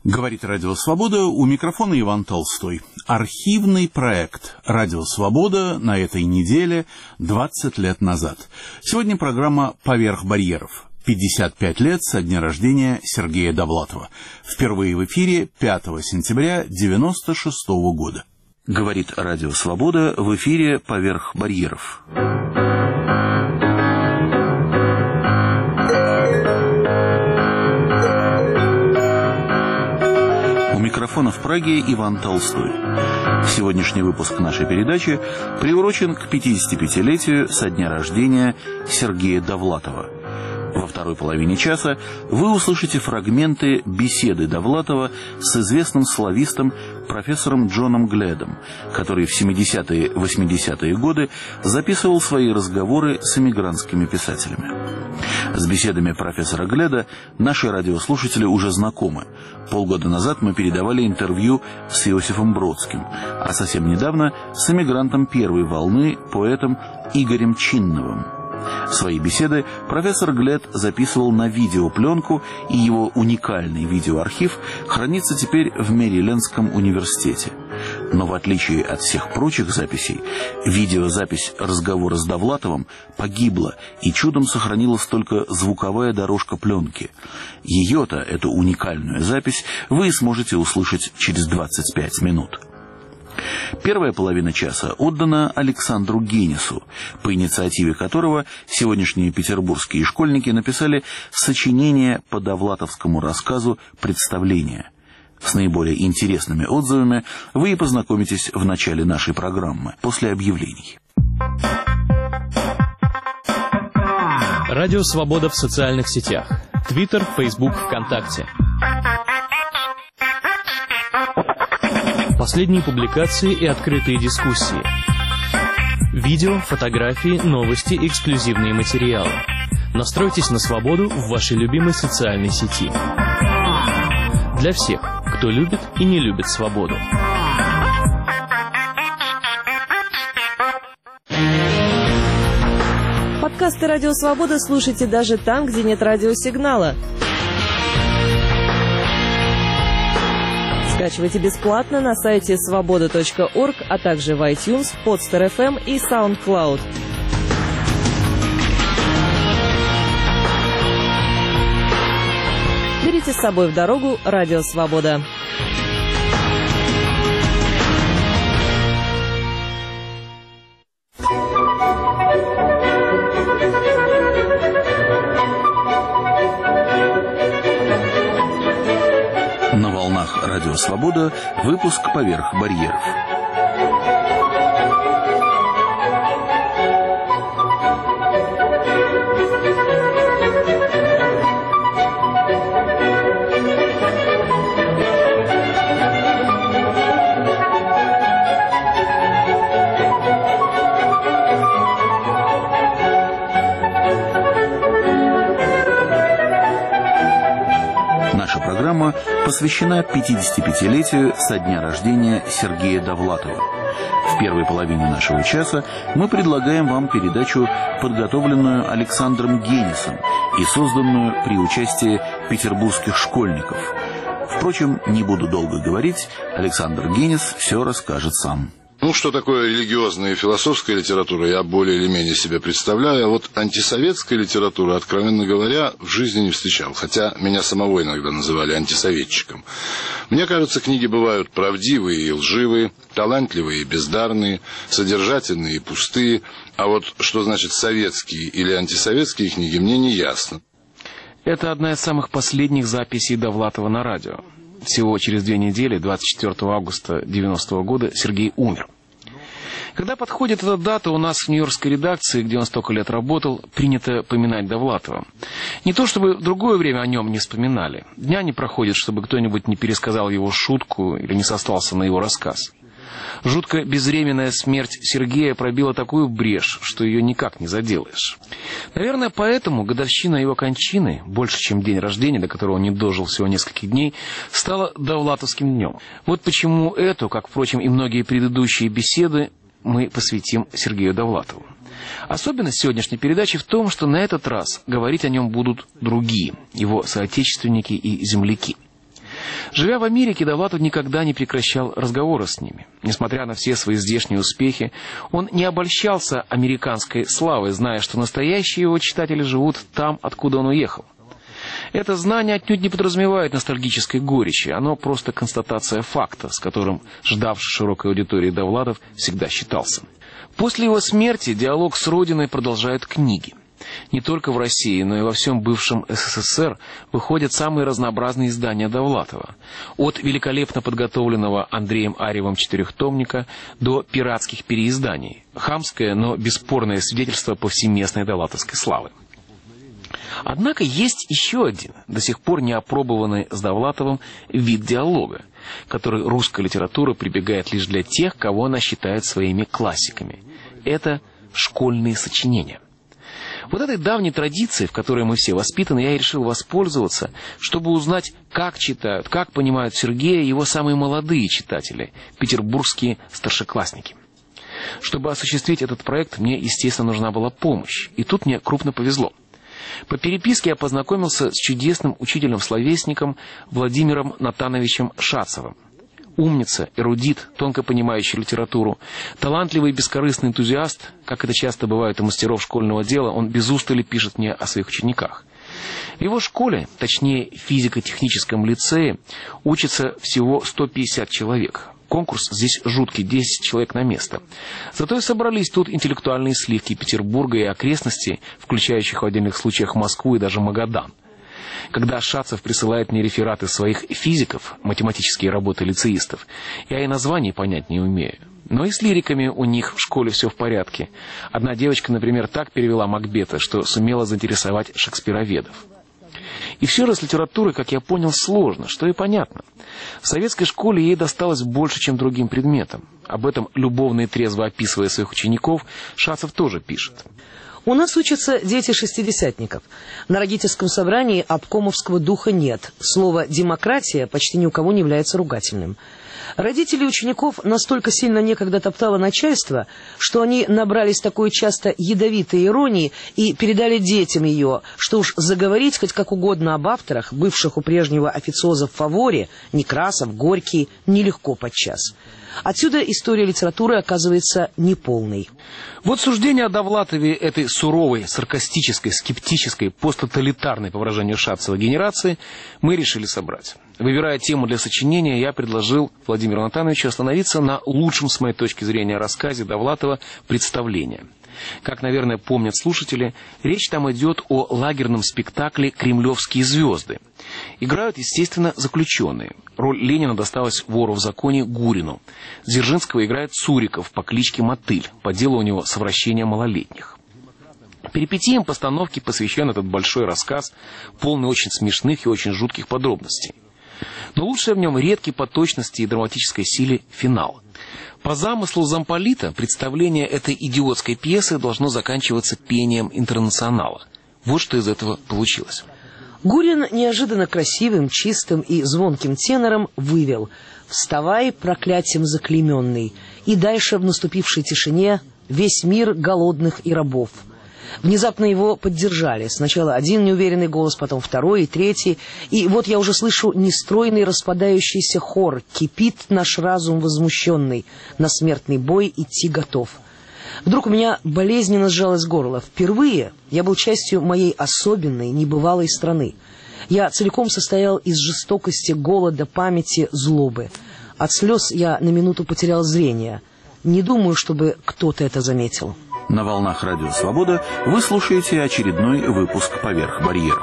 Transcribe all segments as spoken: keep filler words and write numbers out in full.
Говорит Радио Свобода, у микрофона Иван Толстой. Архивный проект Радио Свобода на этой неделе двадцать лет назад. Сегодня программа «Поверх барьеров». пятьдесят пять лет со дня рождения Сергея Довлатова. Впервые в эфире пятого сентября девяносто шестого года. Говорит Радио Свобода, в эфире «Поверх барьеров». У микрофона в Праге Иван Толстой. Сегодняшний выпуск нашей передачи приурочен к пятидесятипятилетию со дня рождения Сергея Довлатова. Во второй половине часа вы услышите фрагменты беседы Довлатова с известным славистом профессором Джоном Гледом, который в семидесятые-восьмидесятые годы записывал свои разговоры с эмигрантскими писателями. С беседами профессора Гледа наши радиослушатели уже знакомы. Полгода назад мы передавали интервью с Иосифом Бродским, а совсем недавно с эмигрантом первой волны, поэтом Игорем Чинновым. Свои беседы профессор Глед записывал на видеопленку, и его уникальный видеоархив хранится теперь в Мэрилендском университете. Но в отличие от всех прочих записей, видеозапись разговора с Довлатовым погибла, и чудом сохранилась только звуковая дорожка пленки. Ее-то, эту уникальную запись, вы сможете услышать через двадцать пять минут. Первая половина часа отдана Александру Генису, по инициативе которого сегодняшние петербургские школьники написали сочинение по довлатовскому рассказу «Представление». С наиболее интересными отзывами вы и познакомитесь в начале нашей программы, после объявлений. Радио «Свобода» в социальных сетях. Твиттер, Фейсбук, ВКонтакте. Последние публикации и открытые дискуссии. Видео, фотографии, новости, эксклюзивные материалы. Настройтесь на свободу в вашей любимой социальной сети. Для всех, кто любит и не любит свободу. Подкасты «Радио Свобода» слушайте даже там, где нет радиосигнала. Скачивайте бесплатно на сайте свобода точка орг, а также в iTunes, Podster эф эм и SoundCloud. Берите с собой в дорогу «Радио Свобода». На волнах Радио Свобода выпуск «Поверх барьеров». Наша программа посвящена пятидесятипятилетию со дня рождения Сергея Довлатова. В первой половине нашего часа мы предлагаем вам передачу, подготовленную Александром Генисом и созданную при участии петербургских школьников. Впрочем, не буду долго говорить, Александр Генис все расскажет сам. Ну, что такое религиозная и философская литература, я более или менее себе представляю. А вот антисоветская литература, откровенно говоря, в жизни не встречал. Хотя меня самого иногда называли антисоветчиком. Мне кажется, книги бывают правдивые и лживые, талантливые и бездарные, содержательные и пустые. А вот что значит советские или антисоветские книги, мне не ясно. Это одна из самых последних записей Довлатова на радио. Всего через две недели, двадцать четвёртого августа девяностого года, Сергей умер. Когда подходит эта дата, у нас в нью-йоркской редакции, где он столько лет работал, принято поминать Довлатова. Не то чтобы в другое время о нем не вспоминали. Дня не проходит, чтобы кто-нибудь не пересказал его шутку или не сослался на его рассказ. Жутко безвременная смерть Сергея пробила такую брешь, что ее никак не заделаешь. Наверное, поэтому годовщина его кончины, больше, чем день рождения, до которого он не дожил всего нескольких дней, стала довлатовским днем. Вот почему эту, как, впрочем, и многие предыдущие беседы, мы посвятим Сергею Довлатову. Особенность сегодняшней передачи в том, что на этот раз говорить о нем будут другие, его соотечественники и земляки. Живя в Америке, Довлатов никогда не прекращал разговоры с ними. Несмотря на все свои здешние успехи, он не обольщался американской славой, зная, что настоящие его читатели живут там, откуда он уехал. Это знание отнюдь не подразумевает ностальгической горечи, оно просто констатация факта, с которым ждавший широкой аудитории Довлатов всегда считался. После его смерти диалог с Родиной продолжают книги. Не только в России, но и во всем бывшем СССР выходят самые разнообразные издания Довлатова. От великолепно подготовленного Андреем Арьевым четырехтомника до пиратских переизданий. Хамское, но бесспорное свидетельство повсеместной довлатовской славы. Однако есть еще один, до сих пор не опробованный с Довлатовым вид диалога, который русская литература прибегает лишь для тех, кого она считает своими классиками. Это школьные сочинения. Вот этой давней традицией, в которой мы все воспитаны, я и решил воспользоваться, чтобы узнать, как читают, как понимают Сергея его самые молодые читатели, петербургские старшеклассники. Чтобы осуществить этот проект, мне, естественно, нужна была помощь. И тут мне крупно повезло. По переписке я познакомился с чудесным учителем-словесником Владимиром Натановичем Шацевым. Умница, эрудит, тонко понимающий литературу, талантливый и бескорыстный энтузиаст, как это часто бывает у мастеров школьного дела, он без устали пишет мне о своих учениках. В его школе, точнее физико-техническом лицее, учится всего сто пятьдесят человек. Конкурс здесь жуткий, десять человек на место. Зато и собрались тут интеллектуальные сливки Петербурга и окрестностей, включающих в отдельных случаях Москву и даже Магадан. Когда Шацев присылает мне рефераты своих физиков, математические работы лицеистов, я и названий понять не умею. Но и с лириками у них в школе все в порядке. Одна девочка, например, так перевела Макбета, что сумела заинтересовать шекспироведов. И все же с литературой, как я понял, сложно, что и понятно. В советской школе ей досталось больше, чем другим предметам. Об этом, любовно и трезво описывая своих учеников, Шацев тоже пишет. У нас учатся дети шестидесятников. На родительском собрании обкомовского духа нет. Слово «демократия» почти ни у кого не является ругательным. Родители учеников настолько сильно некогда топтало начальство, что они набрались такой часто ядовитой иронии и передали детям ее, что уж заговорить хоть как угодно об авторах, бывших у прежнего официоза в фаворе, Некрасов, Горький, нелегко подчас. Отсюда история литературы оказывается неполной. Вот суждение о Довлатове этой суровой, саркастической, скептической, посттоталитарной, по выражению Шацева, генерации мы решили собрать. Выбирая тему для сочинения, я предложил Владимиру Натановичу остановиться на лучшем, с моей точки зрения, рассказе Довлатова «Представление». Как, наверное, помнят слушатели, речь там идет о лагерном спектакле «Кремлевские звезды». Играют, естественно, заключенные. Роль Ленина досталась вору в законе Гурину. Дзержинского играет Цуриков по кличке Мотыль. По делу у него совращение малолетних. Перипетиям постановки посвящен этот большой рассказ, полный очень смешных и очень жутких подробностей. Но лучшее в нем редкий по точности и драматической силе финал. По замыслу замполита представление этой идиотской пьесы должно заканчиваться пением «Интернационала». Вот что из этого получилось. Гурин неожиданно красивым, чистым и звонким тенором вывел: «Вставай, проклятием заклейменный, и дальше в наступившей тишине весь мир голодных и рабов». Внезапно его поддержали. Сначала один неуверенный голос, потом второй и третий. И вот я уже слышу нестройный распадающийся хор. Кипит наш разум возмущенный, на смертный бой идти готов. Вдруг у меня болезненно сжалось горло. Впервые я был частью моей особенной, небывалой страны. Я целиком состоял из жестокости, голода, памяти, злобы. От слез я на минуту потерял зрение. Не думаю, чтобы кто-то это заметил. На волнах Радио Свобода вы слушаете очередной выпуск «Поверх барьеров».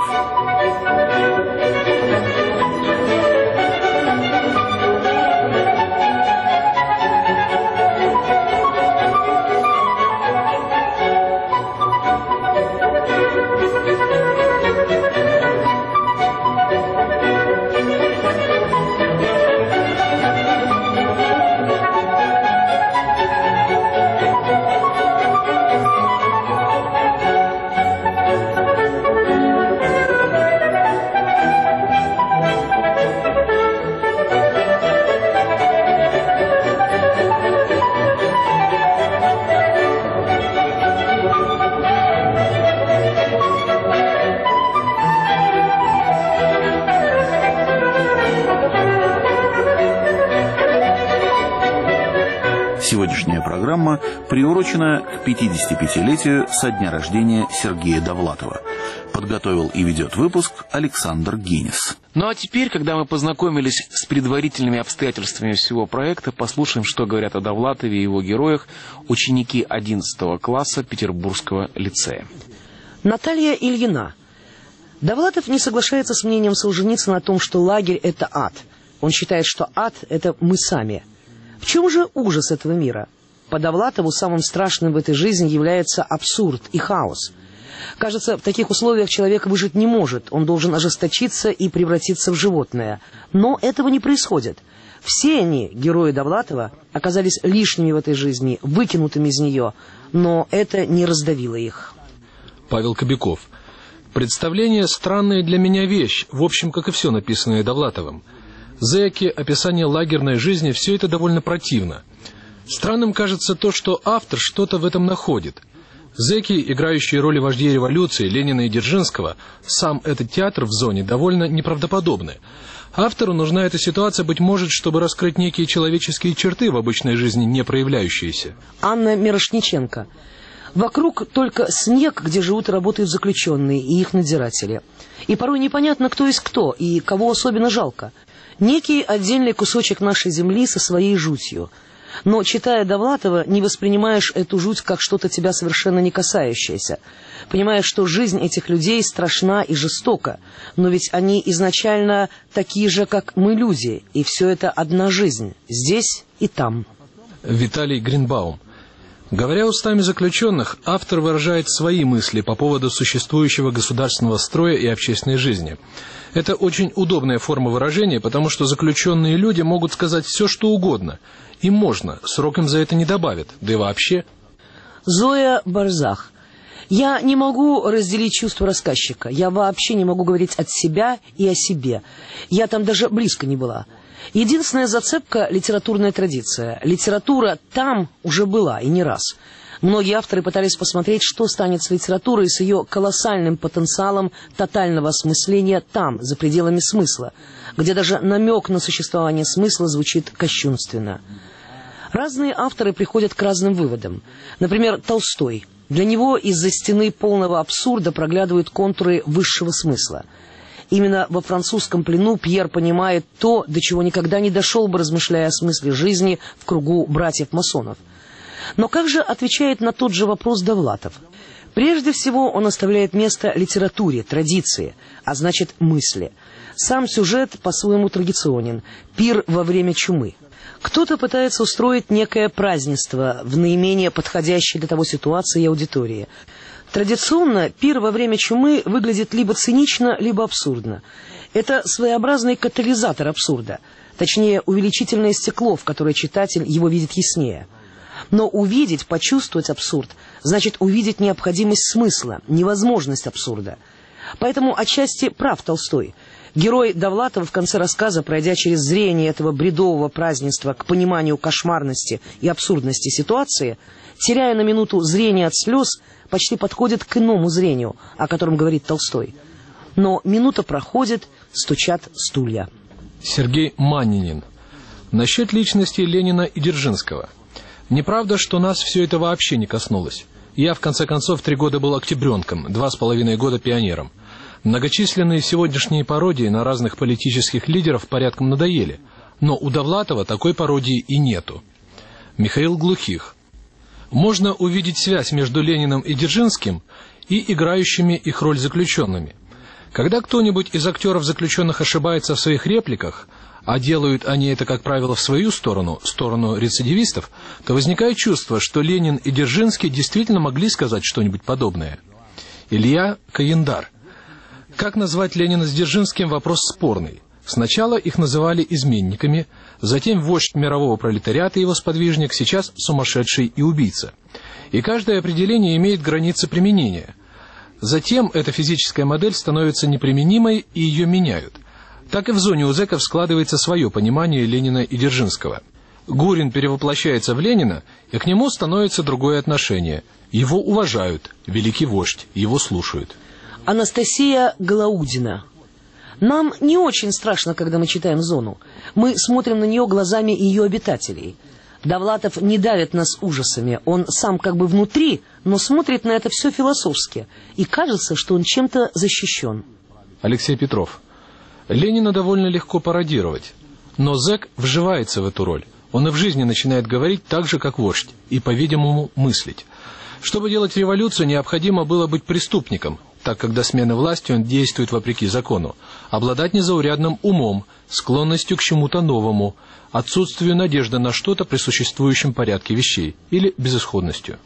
Сегодняшняя программа приурочена к пятидесятипятилетию со дня рождения Сергея Довлатова. Подготовил и ведет выпуск Александр Гинис. Ну а теперь, когда мы познакомились с предварительными обстоятельствами всего проекта, послушаем, что говорят о Довлатове и его героях ученики одиннадцатого класса Петербургского лицея. Наталья Ильина. Довлатов не соглашается с мнением Солженицына о том, что лагерь – это ад. Он считает, что ад – это мы сами. В чем же ужас этого мира? По Довлатову самым страшным в этой жизни является абсурд и хаос. Кажется, в таких условиях человек выжить не может, он должен ожесточиться и превратиться в животное. Но этого не происходит. Все они, герои Довлатова, оказались лишними в этой жизни, выкинутыми из нее, но это не раздавило их. Павел Кобяков. Представление – странная для меня вещь, в общем, как и все написанное Довлатовым. Зэки, описание лагерной жизни – все это довольно противно. Странным кажется то, что автор что-то в этом находит. Зэки, играющие роли вождей революции Ленина и Дзержинского, сам этот театр в зоне довольно неправдоподобны. Автору нужна эта ситуация, быть может, чтобы раскрыть некие человеческие черты в обычной жизни, не проявляющиеся. Анна Мирошниченко. Вокруг только снег, где живут и работают заключенные и их надзиратели. И порой непонятно, кто есть кто и кого особенно жалко. Некий отдельный кусочек нашей земли со своей жутью. Но, читая Довлатова, не воспринимаешь эту жуть как что-то тебя совершенно не касающееся. Понимаешь, что жизнь этих людей страшна и жестока, но ведь они изначально такие же, как мы, люди, и все это одна жизнь, здесь и там. Виталий Гринбаум. Говоря устами заключенных, автор выражает свои мысли по поводу существующего государственного строя и общественной жизни. Это очень удобная форма выражения, потому что заключенные люди могут сказать все, что угодно. Им можно, срок им за это не добавят, да и вообще. Зоя Барзах. Я не могу разделить чувства рассказчика. Я вообще не могу говорить от себя и о себе. Я там даже близко не была. Единственная зацепка – литературная традиция. Литература там уже была, и не раз. Многие авторы пытались посмотреть, что станет с литературой, с ее колоссальным потенциалом тотального осмысления там, за пределами смысла, где даже намек на существование смысла звучит кощунственно. Разные авторы приходят к разным выводам. Например, Толстой. Для него из-за стены полного абсурда проглядывают контуры высшего смысла. Именно во французском плену Пьер понимает то, до чего никогда не дошел бы, размышляя о смысле жизни в кругу братьев-масонов. Но как же отвечает на тот же вопрос Довлатов? Прежде всего, он оставляет место литературе, традиции, а значит мысли. Сам сюжет по-своему традиционен – пир во время чумы. Кто-то пытается устроить некое празднество в наименее подходящей для того ситуации и аудитории. Традиционно пир во время чумы выглядит либо цинично, либо абсурдно. Это своеобразный катализатор абсурда, точнее увеличительное стекло, в которое читатель его видит яснее. Но увидеть, почувствовать абсурд значит увидеть необходимость смысла, невозможность абсурда. Поэтому отчасти прав Толстой. Герой Довлатова в конце рассказа, пройдя через зрение этого бредового празднества к пониманию кошмарности и абсурдности ситуации, теряя на минуту зрение от слез, почти подходит к иному зрению, о котором говорит Толстой. Но минута проходит, стучат стулья. Сергей Маннинин. Насчет личности Ленина и Дзержинского. Неправда, что нас все это вообще не коснулось. Я, в конце концов, три года был октябренком, два с половиной года пионером. Многочисленные сегодняшние пародии на разных политических лидеров порядком надоели, но у Довлатова такой пародии и нету. Михаил Глухих. Можно увидеть связь между Лениным и Дзержинским и играющими их роль заключенными. Когда кто-нибудь из актеров заключенных ошибается в своих репликах, а делают они это, как правило, в свою сторону, сторону рецидивистов, то возникает чувство, что Ленин и Дзержинский действительно могли сказать что-нибудь подобное. Илья Каендар. Как назвать Ленина с Дзержинским – вопрос спорный. Сначала их называли изменниками, затем вождь мирового пролетариата и его сподвижник, сейчас сумасшедший и убийца. И каждое определение имеет границы применения. Затем эта физическая модель становится неприменимой, и ее меняют. Так и в зоне у зэков складывается свое понимание Ленина и Дзержинского. Гурин перевоплощается в Ленина, и к нему становится другое отношение. Его уважают, великий вождь, его слушают. Анастасия Галаудина. Нам не очень страшно, когда мы читаем «Зону». Мы смотрим на нее глазами ее обитателей. Довлатов не давит нас ужасами, он сам как бы внутри, но смотрит на это все философски, и кажется, что он чем-то защищен. Алексей Петров. Ленина довольно легко пародировать, но зэк вживается в эту роль. Он и в жизни начинает говорить так же, как вождь, и, по-видимому, мыслить. Чтобы делать революцию, необходимо было быть преступником, так как до смены власти он действует вопреки закону, обладать незаурядным умом, склонностью к чему-то новому, отсутствию надежды на что-то при существующем порядке вещей или безысходностью.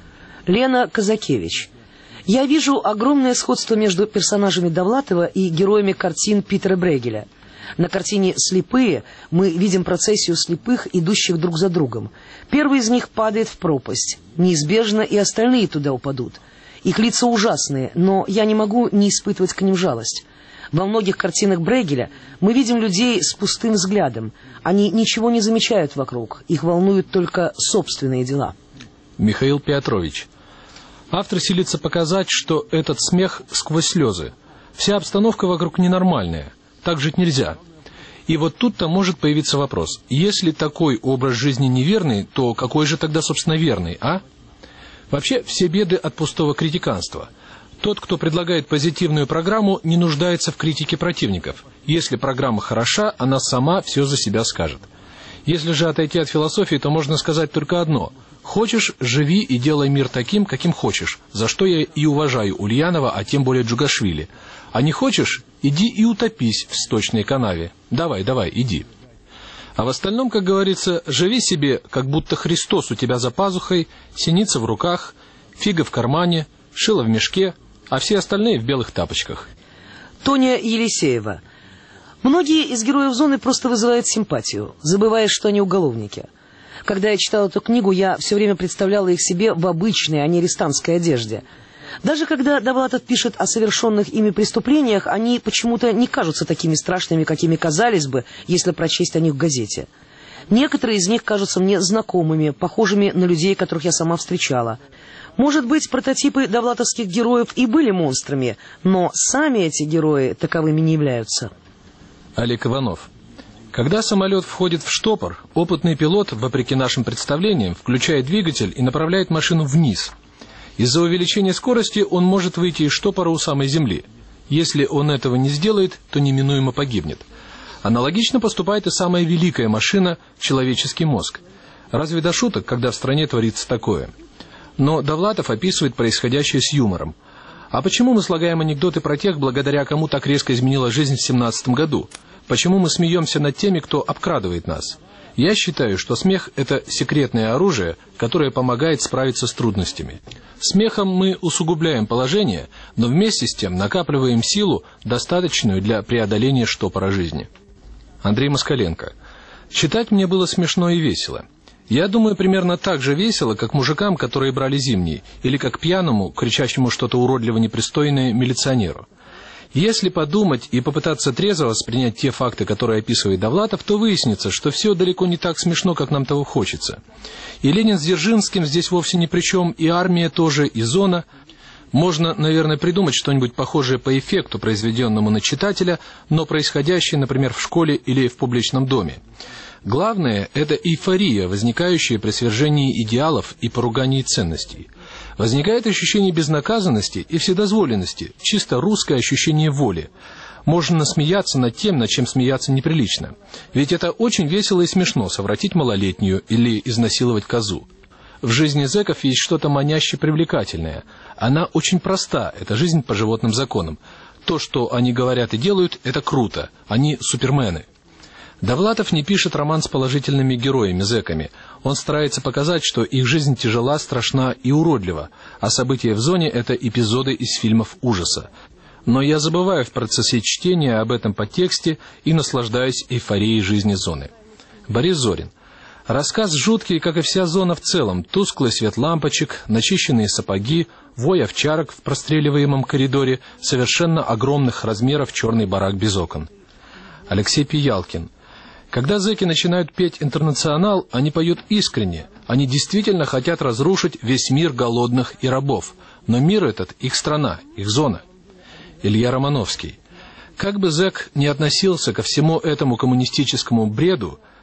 Лена Казакевич. Я вижу огромное сходство между персонажами Довлатова и героями картин Питера Брейгеля. На картине «Слепые» мы видим процессию слепых, идущих друг за другом. Первый из них падает в пропасть. Неизбежно и остальные туда упадут. Их лица ужасные, но я не могу не испытывать к ним жалость. Во многих картинах Брейгеля мы видим людей с пустым взглядом. Они ничего не замечают вокруг, их волнуют только собственные дела. Михаил Петрович. Автор силится показать, что этот смех сквозь слезы. Вся обстановка вокруг ненормальная. Так жить нельзя. И вот тут-то может появиться вопрос. Если такой образ жизни неверный, то какой же тогда, собственно, верный, а? Вообще, все беды от пустого критиканства. Тот, кто предлагает позитивную программу, не нуждается в критике противников. Если программа хороша, она сама все за себя скажет. Если же отойти от философии, то можно сказать только одно. Хочешь, живи и делай мир таким, каким хочешь, за что я и уважаю Ульянова, а тем более Джугашвили. А не хочешь, иди и утопись в сточной канаве. Давай, давай, иди. А в остальном, как говорится, живи себе, как будто Христос у тебя за пазухой, синица в руках, фига в кармане, шило в мешке, а все остальные в белых тапочках. Тоня Елисеева. Многие из героев «Зоны» просто вызывают симпатию, забывая, что они уголовники. Когда я читала эту книгу, я все время представляла их себе в обычной, а не арестантской одежде. Даже когда Довлатов пишет о совершенных ими преступлениях, они почему-то не кажутся такими страшными, какими казались бы, если прочесть о них в газете. Некоторые из них кажутся мне знакомыми, похожими на людей, которых я сама встречала. Может быть, прототипы довлатовских героев и были монстрами, но сами эти герои таковыми не являются. Олег Иванов. Когда самолет входит в штопор, опытный пилот, вопреки нашим представлениям, включает двигатель и направляет машину вниз. Из-за увеличения скорости он может выйти из штопора у самой земли. Если он этого не сделает, то неминуемо погибнет. Аналогично поступает и самая великая машина – человеческий мозг. Разве до шуток, когда в стране творится такое? Но Довлатов описывает происходящее с юмором. А почему мы слагаем анекдоты про тех, благодаря кому так резко изменила жизнь в семнадцатом году? Почему мы смеемся над теми, кто обкрадывает нас? Я считаю, что смех – это секретное оружие, которое помогает справиться с трудностями. Смехом мы усугубляем положение, но вместе с тем накапливаем силу, достаточную для преодоления штопора жизни. Андрей Москаленко. Читать мне было смешно и весело. Я думаю, примерно так же весело, как мужикам, которые брали зимний, или как пьяному, кричащему что-то уродливо непристойное милиционеру. Если подумать и попытаться трезво воспринять те факты, которые описывает Довлатов, то выяснится, что все далеко не так смешно, как нам того хочется. И Ленин с Дзержинским здесь вовсе ни при чем, и армия тоже, и зона. Можно, наверное, придумать что-нибудь похожее по эффекту, произведенному на читателя, но происходящее, например, в школе или в публичном доме. Главное – это эйфория, возникающая при свержении идеалов и поругании ценностей. Возникает ощущение безнаказанности и вседозволенности, чисто русское ощущение воли. Можно насмеяться над тем, над чем смеяться неприлично. Ведь это очень весело и смешно – совратить малолетнюю или изнасиловать козу. В жизни зэков есть что-то маняще привлекательное. Она очень проста – это жизнь по животным законам. То, что они говорят и делают – это круто. Они супермены. Довлатов не пишет роман с положительными героями-зэками. Он старается показать, что их жизнь тяжела, страшна и уродлива, а события в зоне – это эпизоды из фильмов ужаса. Но я забываю в процессе чтения об этом подтексте и наслаждаюсь эйфорией жизни зоны. Борис Зорин. Рассказ жуткий, как и вся зона в целом. Тусклый свет лампочек, начищенные сапоги, вой овчарок в простреливаемом коридоре, совершенно огромных размеров черный барак без окон. Алексей Пиялкин. Когда зэки начинают петь «Интернационал», они поют искренне. Они действительно хотят разрушить весь мир голодных и рабов. Но мир этот – их страна, их зона. Илья Романовский. Как бы зэк ни относился ко всему этому коммунистическому бреду,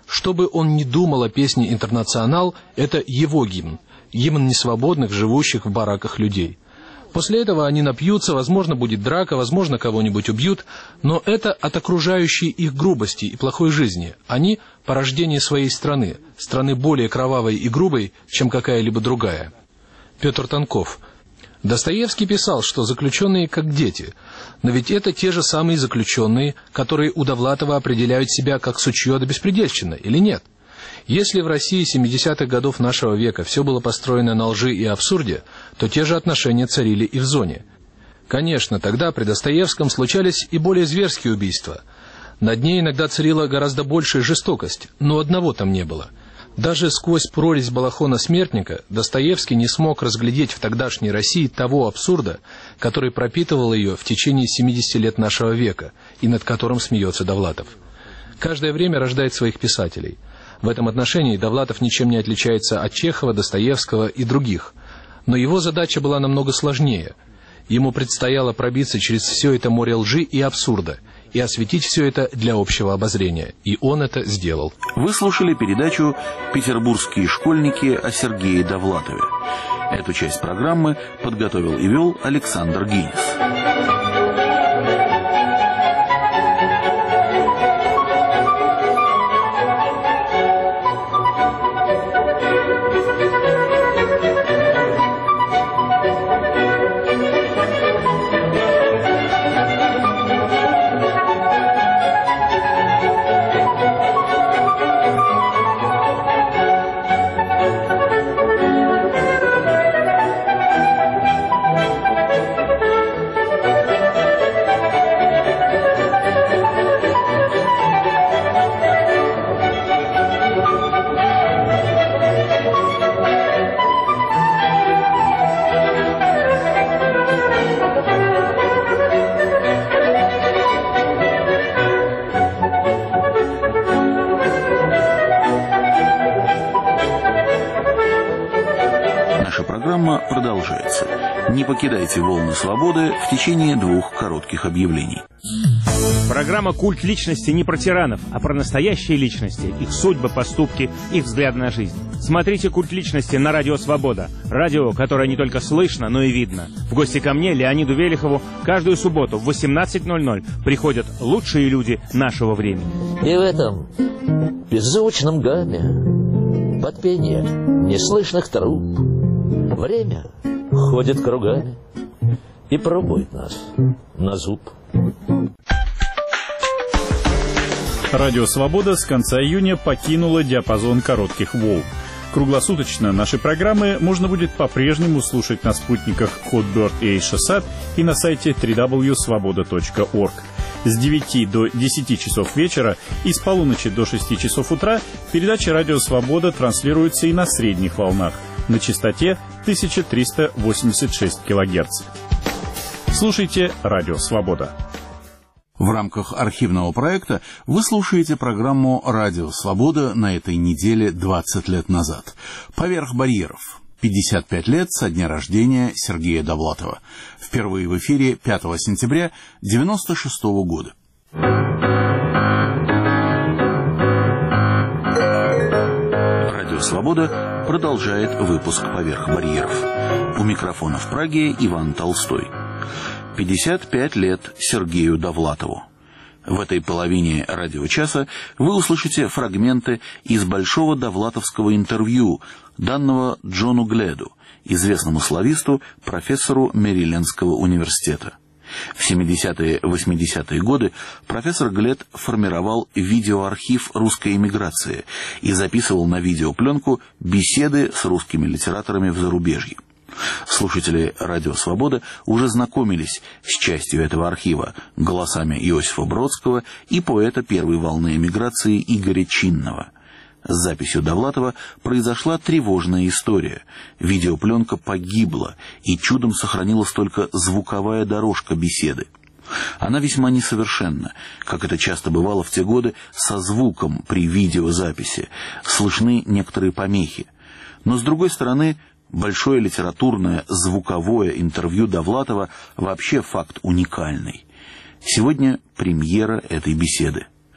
Что бы он ни думал о песне «Интернационал», это его гимн, гимн несвободных, живущих в бараках людей. После этого они напьются, возможно, будет драка, возможно, кого-нибудь убьют, но это от окружающей их грубости и плохой жизни. Они – порождение своей страны, страны более кровавой и грубой, чем какая-либо другая. Петр Тонков. Достоевский писал, что заключенные как дети, но ведь это те же самые заключенные, которые у Довлатова определяют себя как сучье да беспредельщина, или нет? Если в России семидесятых годов нашего века все было построено на лжи и абсурде, то те же отношения царили и в зоне. Конечно, тогда при Достоевском случались и более зверские убийства. Над ней иногда царила гораздо большая жестокость, но одного там не было. Даже сквозь прорезь балахона смертника Достоевский не смог разглядеть в тогдашней России того абсурда, который пропитывал ее в течение семидесяти лет нашего века и над которым смеется Довлатов. Каждое время рождает своих писателей. В этом отношении Довлатов ничем не отличается от Чехова, Достоевского и других. Но его задача была намного сложнее. Ему предстояло пробиться через все это море лжи и абсурда и осветить все это для общего обозрения. И он это сделал. Вы слушали передачу «Петербургские школьники» о Сергее Довлатове. Эту часть программы подготовил и вел Александр Гинис. Продолжается. Не покидайте волны свободы в течение двух коротких объявлений. Программа «Культ личности» не про тиранов, а про настоящие личности, их судьбы, поступки, их взгляд на жизнь. Смотрите «Культ личности» на радио «Свобода». Радио, которое не только слышно, но и видно. В гости ко мне, Леониду Велихову, каждую субботу в восемнадцать ноль ноль приходят лучшие люди нашего времени. И в этом беззвучном гамме, под пение неслышных труб, время ходит кругами и пробует нас на зуб. Радио «Свобода» с конца июня покинула диапазон коротких волн. Круглосуточно наши программы можно будет по-прежнему слушать на спутниках Hotbird и Эйшасат и на сайте дабл ю дабл ю дабл ю точка свобода точка орг. С девяти до десяти часов вечера и с полуночи до шести часов утра передача «Радио Свобода» транслируется и на средних волнах на частоте тысяча триста восемьдесят шесть килогерц. Слушайте «Радио Свобода». В рамках архивного проекта вы слушаете программу «Радио Свобода» на этой неделе двадцать лет назад. «Поверх барьеров». пятьдесят пять лет со дня рождения Сергея Довлатова. Впервые в эфире пятого сентября девяносто шестого года. Радио «Свобода» продолжает выпуск «Поверх барьеров». У микрофона в Праге Иван Толстой. пятьдесят пять лет Сергею Довлатову. В этой половине радиочаса вы услышите фрагменты из большого довлатовского интервью, данного Джону Гледу, известному слависту, профессору Мэрилендского университета. В семидесятые-восьмидесятые годы профессор Глед формировал видеоархив русской эмиграции и записывал на видеопленку беседы с русскими литераторами в зарубежье. Слушатели «Радио Свобода» уже знакомились с частью этого архива, голосами Иосифа Бродского и поэта первой волны эмиграции Игоря Чинного. С записью Довлатова произошла тревожная история. Видеопленка погибла, и чудом сохранилась только звуковая дорожка беседы. Она весьма несовершенна, как это часто бывало в те годы со звуком при видеозаписи. Слышны некоторые помехи. Но, с другой стороны, большое литературное звуковое интервью Довлатова вообще факт уникальный. Сегодня премьера этой беседы.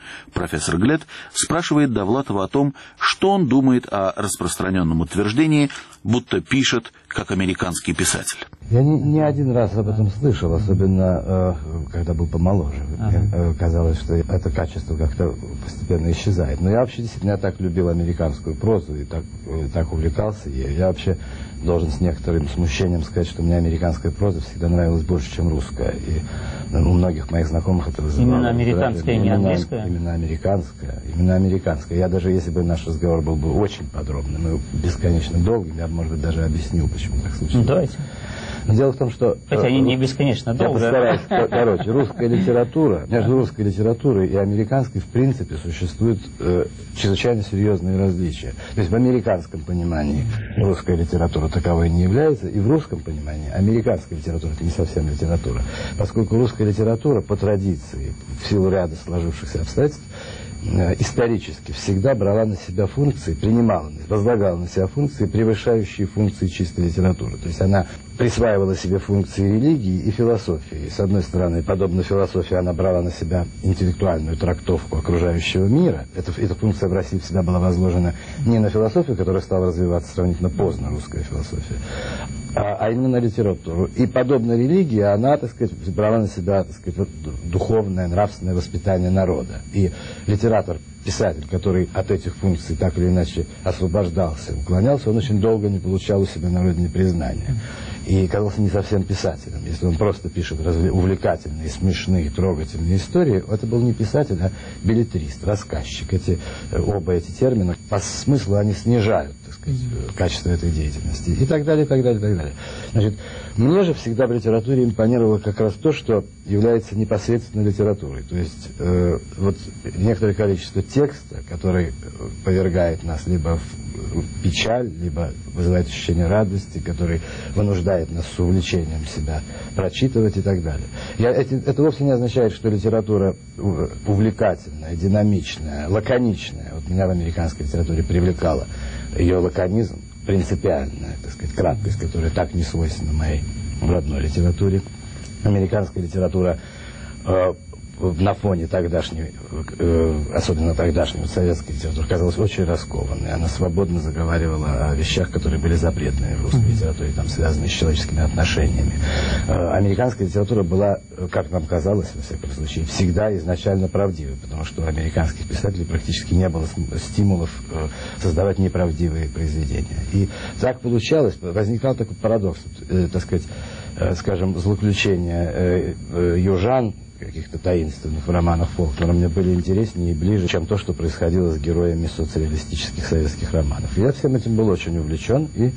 профессор Глет, спрашивает Довлатова о том, что он думает о распространенном утверждении, будто пишет как американский писатель. Я не, не один раз об этом слышал, особенно э, когда был помоложе. Ага. Мне э, казалось, что это качество как-то постепенно исчезает. Но я вообще действительно я так любил американскую прозу и так, э, так увлекался ею. Я вообще должен с некоторым смущением сказать, что мне американская проза всегда нравилась больше, чем русская. И ну, у многих моих знакомых это вызывало. Именно американская, не английская? Именно американская. Именно американская. Я даже, если бы наш разговор был бы очень подробным и бесконечно долгим, я бы, может быть, даже объяснил, почему так случилось. Ну, давайте. Но дело в том, что... Хотя они не бесконечно долго. Я постараюсь. Короче, русская литература, между русской литературой и американской, в принципе, существуют э, чрезвычайно серьезные различия. То есть в американском понимании русская литература таковой не является, и в русском понимании американская литература — это не совсем литература. Поскольку русская литература по традиции, в силу ряда сложившихся обстоятельств, исторически всегда брала на себя функции, принимала, возлагала на себя функции, превышающие функции чистой литературы. То есть она присваивала себе функции религии и философии. И, с одной стороны, подобно философии, она брала на себя интеллектуальную трактовку окружающего мира. Эта, эта функция в России всегда была возложена не на философию, которая стала развиваться сравнительно поздно, русская философия, а, а именно на литературу. И подобно религии, она, так сказать, брала на себя, так сказать, духовное, нравственное воспитание народа. И литератор, писатель, который от этих функций так или иначе освобождался, уклонялся, он очень долго не получал у себя на родине признания. И казался не совсем писателем. Если он просто пишет увлекательные, смешные, трогательные истории, это был не писатель, а беллетрист, рассказчик. Эти, оба эти термина, по смыслу они снижают, так сказать, качество этой деятельности. И так далее, и так далее, и так далее. Значит, мне же всегда в литературе импонировало как раз то, что является непосредственно литературой. То есть э, вот некоторое количество текста, который повергает нас либо в печаль, либо вызывает ощущение радости, который вынуждает нас с увлечением себя прочитывать и так далее. Я, эти, это вовсе не означает, что литература увлекательная, динамичная, лаконичная. Вот меня в американской литературе привлекала ее лаконизм, принципиальная, так сказать, краткость, которая так не свойственна моей родной литературе. Американская литература э, на фоне тогдашней, э, особенно тогдашней вот, советской литературы, казалась очень раскованной. Она свободно заговаривала о вещах, которые были запретными в русской литературе, там, связанные с человеческими отношениями. Э, американская литература была, как нам казалось, во всяком случае, всегда изначально правдивой, потому что у американских писателей практически не было стимулов э, создавать неправдивые произведения. И так получалось, возникал такой парадокс, э, так сказать, э, скажем, злоключения э, э, южан, каких-то таинственных в романах Фолкнера мне были интереснее и ближе, чем то, что происходило с героями соцреалистических советских романов. Я всем этим был очень увлечен и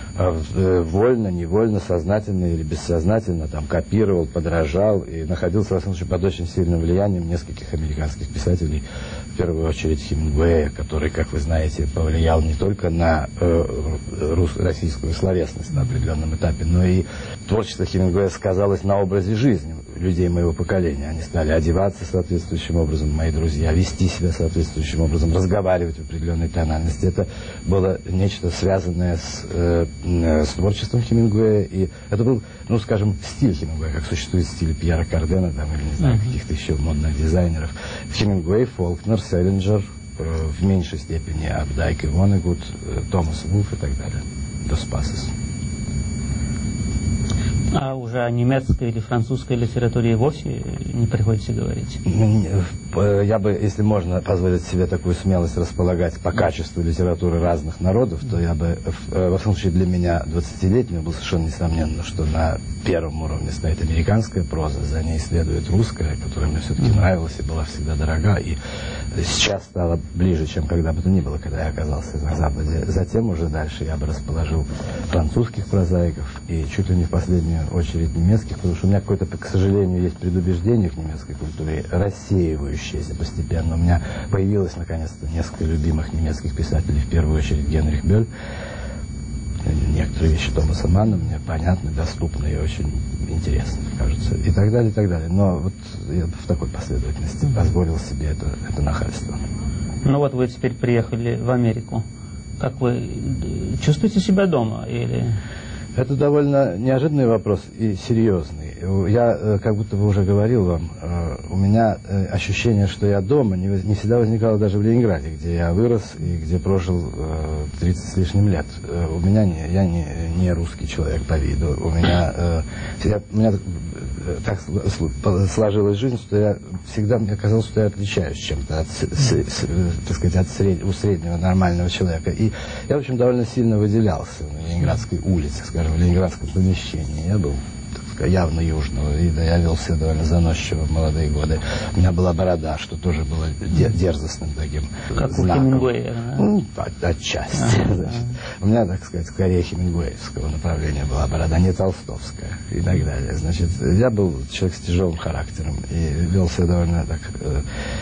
э, вольно, невольно, сознательно или бессознательно там копировал, подражал и находился, во всяком случае, под очень сильным влиянием нескольких американских писателей, в первую очередь Хемингуэя, который, как вы знаете, повлиял не только на э, рус- российскую словесность на определенном этапе, но и творчество Хемингуэя сказалось на образе жизни людей моего поколения. Они стали одеваться соответствующим образом, мои друзья, вести себя соответствующим образом, разговаривать в определенной тональности. Это было нечто связанное с, э, с творчеством Хемингуэя, и это был, ну, скажем, стиль Хемингуэя, как существует стиль Пьера Кардена, там, или, не знаю, каких-то еще модных дизайнеров. Хемингуэй, Фолкнер, Селлинджер, э, в меньшей степени Апдайк и Воннегуд, э, Томас Вулф и так далее. Дос Пасос. А уже о немецкой или французской литературе и вовсе не приходится говорить? Я бы, если можно позволить себе такую смелость располагать по качеству литературы разных народов, то я бы, во всяком случае для меня, двадцатилетнего, было совершенно несомненно, что на первом уровне стоит американская проза, за ней следует русская, которая мне все-таки mm-hmm. нравилась и была всегда дорога, и сейчас стала ближе, чем когда бы то ни было, когда я оказался на Западе. Затем уже дальше я бы расположил французских прозаиков и чуть ли не в последнюю очередь немецких, потому что у меня какое-то, к сожалению, есть предубеждение к немецкой культуре, рассеивающееся постепенно. У меня появилось, наконец-то, несколько любимых немецких писателей, в первую очередь Генрих Бёль. Некоторые вещи Томаса Манна мне понятны, доступны и очень интересны, кажется, и так далее, и так далее. Но вот я в такой последовательности позволил себе это, это нахальство. Ну вот вы теперь приехали в Америку. Как вы чувствуете себя дома или... Это довольно неожиданный вопрос и серьезный. Я, как будто бы уже говорил вам, у меня ощущение, что я дома, не, не всегда возникало даже в Ленинграде, где я вырос и где прожил тридцать с лишним лет. У меня не, я не, не русский человек по виду. У меня, я, у меня так сложилась жизнь, что я всегда, мне казалось, что я отличаюсь чем-то от, с, с, так сказать, от сред, у среднего нормального человека. И я, в общем, довольно сильно выделялся на Ленинградской улице, скажем, в ленинградском помещении. Я был, так сказать, явно южного вида. Я вел себя довольно заносчиво в молодые годы. У меня была борода, что тоже было дерзостным таким как знаком. У Хемингуэя, да? Ну, от, отчасти. А, значит. У меня, так сказать, скорее хемингуэевского направления была борода, не толстовская и так далее. Значит, я был человек с тяжелым характером и вел себя довольно так э,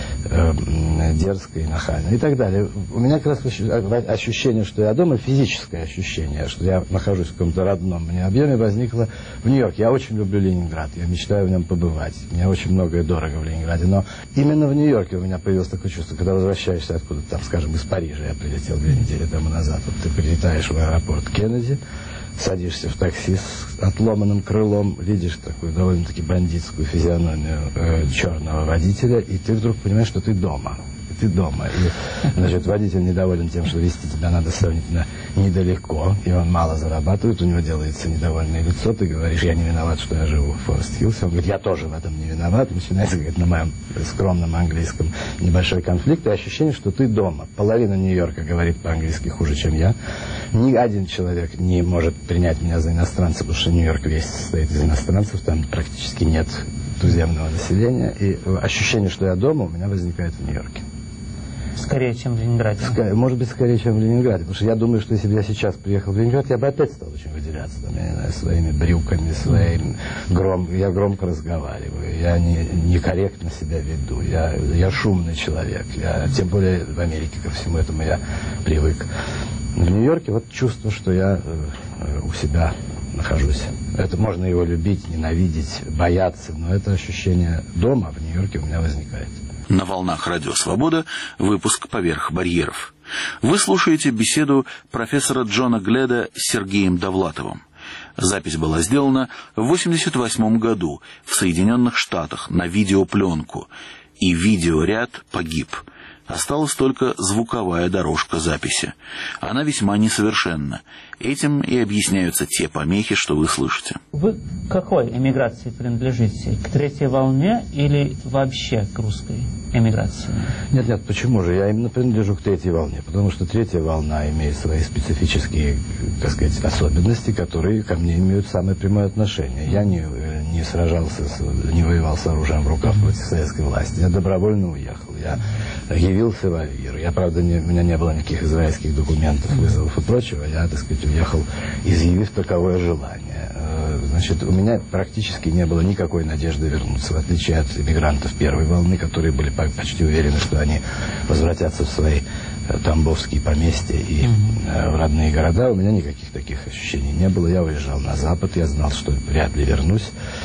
э, дерзко и нахально и так далее. У меня как раз ощущение, что я дома, физическое ощущение, что я нахожусь в каком-то родном мне объеме, возникло в Нью-Йорке. Я очень люблю Ленинград, я мечтаю в нем побывать. Мне очень многое дорого в Ленинграде, но именно в Нью-Йорке у меня появилось такое чувство, когда возвращаешься откуда-то, там, скажем, из Парижа, я прилетел две недели тому назад, вот ты прилетаешь в аэропорт Кеннеди, садишься в такси с отломанным крылом, видишь такую довольно-таки бандитскую физиономию э, черного водителя, и ты вдруг понимаешь, что ты дома. Ты дома. И, значит, водитель недоволен тем, что везти тебя надо сравнительно недалеко, и он мало зарабатывает, у него делается недовольное лицо, ты говоришь, я не виноват, что я живу в Форест-Хиллсе. Он говорит, я тоже в этом не виноват. Начинается, говорит, на моем скромном английском небольшой конфликт, и ощущение, что ты дома. Половина Нью-Йорка говорит по-английски хуже, чем я. Ни один человек не может принять меня за иностранца, потому что Нью-Йорк весь состоит из иностранцев, там практически нет туземного населения, и ощущение, что я дома, у меня возникает в Нью-Йорке. Скорее, чем в Ленинграде. Ска- может быть, скорее, чем в Ленинграде. Потому что я думаю, что если бы я сейчас приехал в Ленинград, я бы опять стал очень выделяться. Там, я не знаю, своими брюками, своим гром... Я громко разговариваю, я не, некорректно себя веду, я, я шумный человек. Я, тем более в Америке ко всему этому я привык. В Нью-Йорке вот чувство, что я э, у себя нахожусь. Это можно его любить, ненавидеть, бояться, но это ощущение дома в Нью-Йорке у меня возникает. На волнах Радио Свобода выпуск «Поверх барьеров». Вы слушаете беседу профессора Джона Гледа с Сергеем Довлатовым. Запись была сделана в восемьдесят восьмом году в Соединенных Штатах на видеопленку, и видеоряд погиб. Осталась только звуковая дорожка записи. Она весьма несовершенна. Этим и объясняются те помехи, что вы слышите. Вы к какой эмиграции принадлежите? К третьей волне или вообще к русской эмиграции? Нет, нет, почему же? Я именно принадлежу к третьей волне, потому что третья волна имеет свои специфические, так сказать, особенности, которые ко мне имеют самое прямое отношение. Я не, не сражался, с, не воевал с оружием в руках против советской власти. Я добровольно уехал. Я явился в Авир. Я, правда, не, у меня не было никаких израильских документов, вызовов и прочего. Я, так сказать, уехал, изъявив таковое желание. Значит, у меня практически не было никакой надежды вернуться, в отличие от иммигрантов первой волны, которые были почти уверены, что они возвратятся в свои тамбовские поместья и в родные города. У меня никаких таких ощущений не было. Я уезжал на Запад, я знал, что вряд ли вернусь.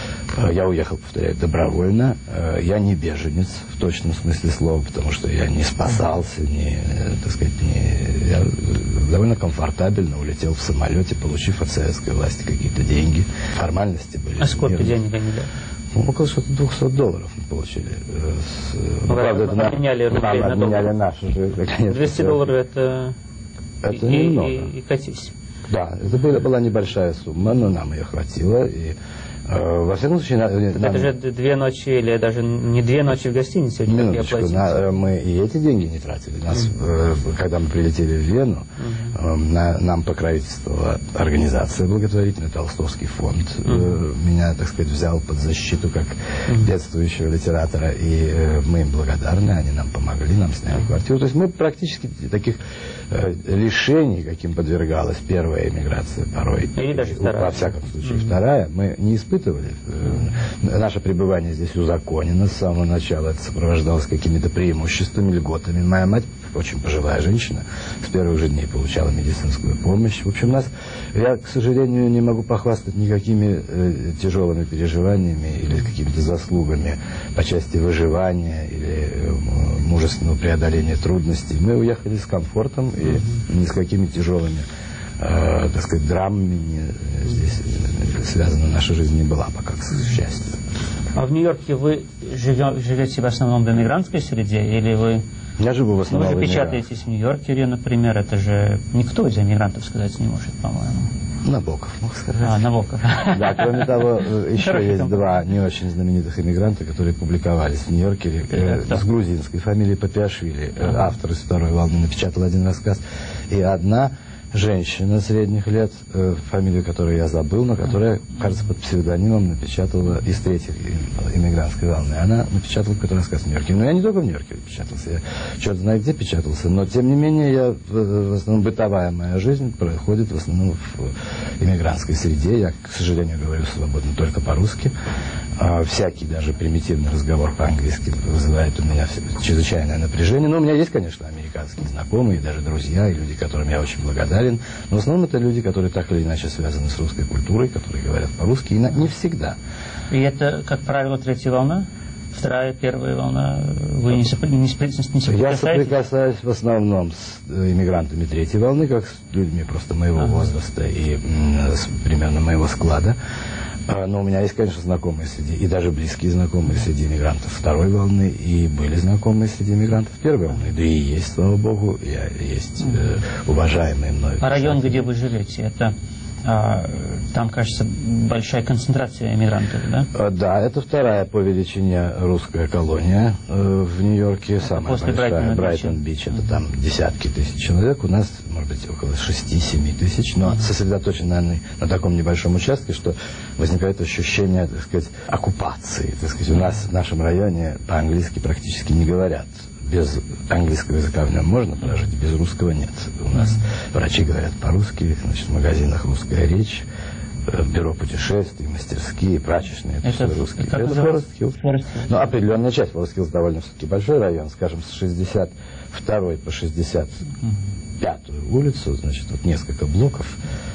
Я уехал, повторяю, добровольно. Я не беженец в точном смысле слова, потому что я не спасался, не, так сказать, не... я довольно комфортабельно улетел в самолете, получив от советской власти какие-то деньги. Формальности были. А сколько денег они дали? Ну, около двухсот долларов мы получили. С... Ну, правда, это обменяли нам, нам обменяли наши же. двести долларов это... Это и, немного. И, и катись. Да, это была, была небольшая сумма, но нам ее хватило. И во всяком случае... Это нам... же две ночи, или даже не две ночи в гостинице, Минуточку, на, мы и эти деньги не тратили. Нас, mm-hmm. Когда мы прилетели в Вену, mm-hmm. на, нам покровительствовала организация благотворительная, Толстовский фонд. Mm-hmm. Меня, так сказать, взял под защиту как mm-hmm. бедствующего литератора, и мы им благодарны, они нам помогли, нам сняли mm-hmm. квартиру. То есть мы практически таких лишений, каким подвергалась первая эмиграция порой, и даже вторая. Во всяком случае, mm-hmm. вторая, мы не испытывали. Наше пребывание здесь узаконено с самого начала. Это сопровождалось какими-то преимуществами, льготами. Моя мать, очень пожилая женщина, с первых же дней получала медицинскую помощь. В общем, нас, я, к сожалению, не могу похвастать никакими э, тяжелыми переживаниями или какими-то заслугами по части выживания или э, мужественного преодоления трудностей. Мы уехали с комфортом и ни с какими тяжелыми э, так сказать, драмами здесь связана наша жизнь не была пока, к счастью. А в Нью-Йорке вы живете, живете в основном в эмигрантской среде, или вы... Я живу в основном Вы же в печатаетесь в Нью-Йоркере, например, это же никто из эмигрантов сказать не может, по-моему. Набоков мог сказать. А, Набоков. Да, кроме того, еще есть два не очень знаменитых эмигранта, которые публиковались в Нью-Йоркере, э, с грузинской фамилией Папиашвили. Э, автор из второй волны напечатал один рассказ. И одна женщина средних лет, э, фамилию которой я забыл, но которая, кажется, под псевдонимом напечатала из третьей иммигрантской волны. Она напечатала какой-то рассказ в Нью-Йорке. Но я не только в Нью-Йорке печатался, я черт знает где печатался, но тем не менее я, в основном бытовая моя жизнь проходит в основном в иммигрантской среде. Я, к сожалению, говорю свободно только по-русски. А всякий даже примитивный разговор по-английски вызывает у меня чрезвычайное напряжение. Но у меня есть, конечно, американские знакомые, даже друзья, и люди, которым я очень благодарен. Но в основном это люди, которые так или иначе связаны с русской культурой, которые говорят по-русски, и не всегда. И это, как правило, третья волна? Вторая, первая волна? Вы не, сопр... не, сопр... не соприкасаетесь? Я соприкасаюсь в основном с иммигрантами третьей волны, как с людьми просто моего ага. возраста и с, примерно моего склада. Но у меня есть, конечно, знакомые среди, и даже близкие знакомые среди иммигрантов второй волны, и были знакомые среди иммигрантов первой волны. Да и есть, слава богу, и есть э, уважаемые мной. А район, где вы живете, это... А, там, кажется, большая концентрация иммигрантов, да? Да, это вторая по величине русская колония э, в Нью-Йорке, самая После большая. Брайтон-Бич, это там десятки тысяч человек. У нас, может быть, около шести-семи тысяч, но сосредоточено на, на таком небольшом участке, что возникает ощущение, так сказать, оккупации. Так сказать, у нас в нашем районе по-английски практически не говорят. Без английского языка в нем можно прожить, без русского нет. У нас врачи говорят по-русски, значит, в магазинах русская речь, в бюро путешествий, мастерские, прачечные, это, это все русские. Это Форест-Хиллз. Но определенная часть. Форест-Хиллз довольно все-таки большой район, скажем, с шестьдесят второй по шестьдесят пятую улицу, значит, вот несколько блоков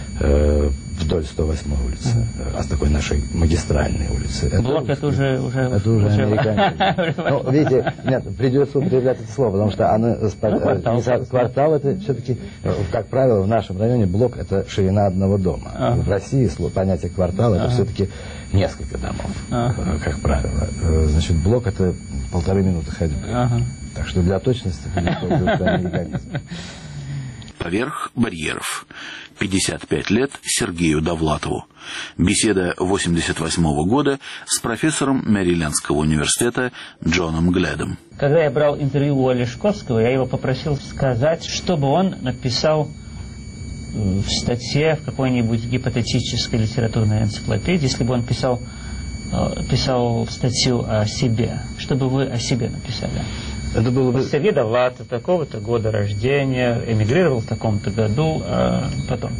э, вдоль сто восьмой улицы, а с такой нашей магистральной улицы. Блок это, это уже, уже... Это уже американцы. Ну, видите, нет, придется употреблять это слово, потому что оно, квартал. квартал это все-таки, как правило, в нашем районе блок это ширина одного дома. А. В России понятие квартал это а. все-таки несколько домов, а. как правило. Значит, блок это полторы минуты ходьбы. Ага. Так что для точности используется американизм. Поверх барьеров. пятьдесят пять лет Сергею Довлатову. Беседа восемьдесят восьмого года с профессором Мэрилендского университета Джоном Гледом. Когда я брал интервью у Олешковского, я его попросил сказать, чтобы он написал в статье в какой-нибудь гипотетической литературной энциклопедии, если бы он писал, писал статью о себе, чтобы вы о себе написали. Это было бы... Сергей Довлатов, такого-то года рождения, эмигрировал в таком-то году, а потом.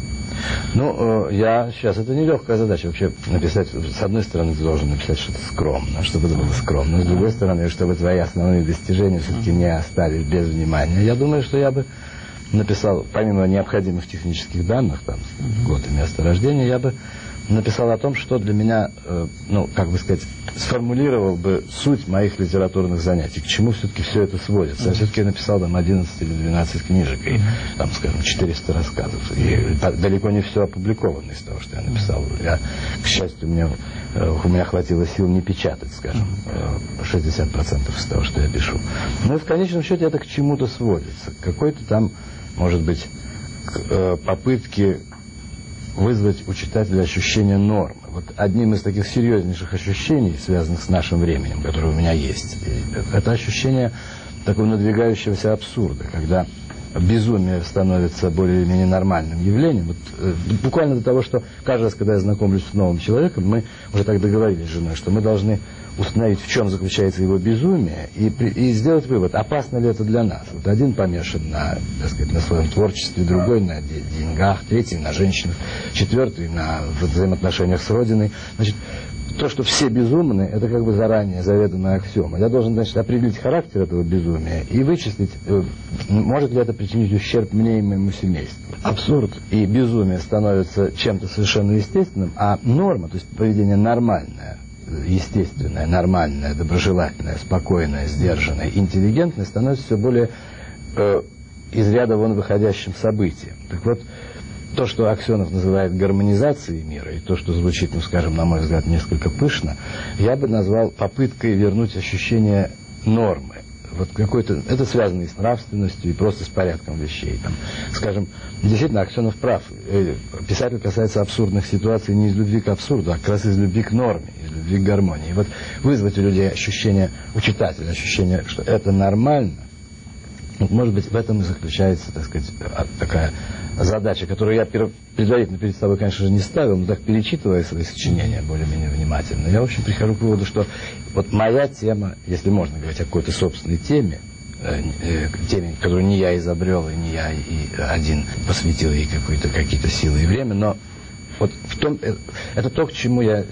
Ну, я сейчас, это нелегкая задача вообще написать, с одной стороны, ты должен написать что-то скромно, чтобы это было скромно, с другой стороны, чтобы твои основные достижения все-таки не остались без внимания. Я думаю, что я бы написал, помимо необходимых технических данных, там, год и место рождения, я бы написал о том, что для меня, э, ну, как бы сказать, сформулировал бы суть моих литературных занятий, к чему все-таки все это сводится. Я все-таки написал там одиннадцать или двенадцать книжек, и там, скажем, четыреста рассказов. И далеко не все опубликовано из того, что я написал. Я, к счастью, мне, э, у меня хватило сил не печатать, скажем, э, шестьдесят процентов из того, что я пишу. Но в конечном счете это к чему-то сводится. Какой-то там, может быть, к, э, попытки вызвать у читателя ощущение нормы. Вот одним из таких серьезнейших ощущений, связанных с нашим временем, которое у меня есть, это ощущение такого надвигающегося абсурда, когда безумие становится более или менее нормальным явлением. Вот, э, буквально до того, что каждый раз, когда я знакомлюсь с новым человеком, мы уже так договорились с женой, что мы должны установить, в чем заключается его безумие, и, и сделать вывод, опасно ли это для нас. Вот один помешан на, так сказать, на своем творчестве, другой на деньгах, третий на женщинах, четвертый на взаимоотношениях с Родиной. Значит, то, что все безумны, это как бы заранее заведомая аксиома. Я должен, значит, определить характер этого безумия и вычислить, может ли это причинить ущерб мне и моему семейству. Абсурд и безумие становятся чем-то совершенно естественным, а норма, то есть поведение нормальное, естественное, нормальное, доброжелательное, спокойное, сдержанное, интеллигентное становится все более э, из ряда вон выходящим событием. Так вот, то, что Аксенов называет гармонизацией мира, и то, что звучит, ну, скажем, на мой взгляд, несколько пышно, я бы назвал попыткой вернуть ощущение нормы. Вот какой-то, это связано и с нравственностью, и просто с порядком вещей. Там, скажем, действительно, Аксенов прав. Писатель касается абсурдных ситуаций не из любви к абсурду, а как раз из любви к норме, из любви к гармонии. И вот вызвать у людей ощущение, у читателя ощущение, что это нормально, вот, может быть, в этом и заключается, так сказать, такая задача, которую я предварительно перед собой, конечно же, не ставил, но так перечитывая свои сочинения более-менее внимательно, я, в общем, прихожу к выводу, что вот моя тема, если можно говорить о какой-то собственной теме, э, э, теме, которую не я изобрел, и не я и один посвятил ей какие-то какие-то силы и время, но вот в том, э, это то, к чему я э,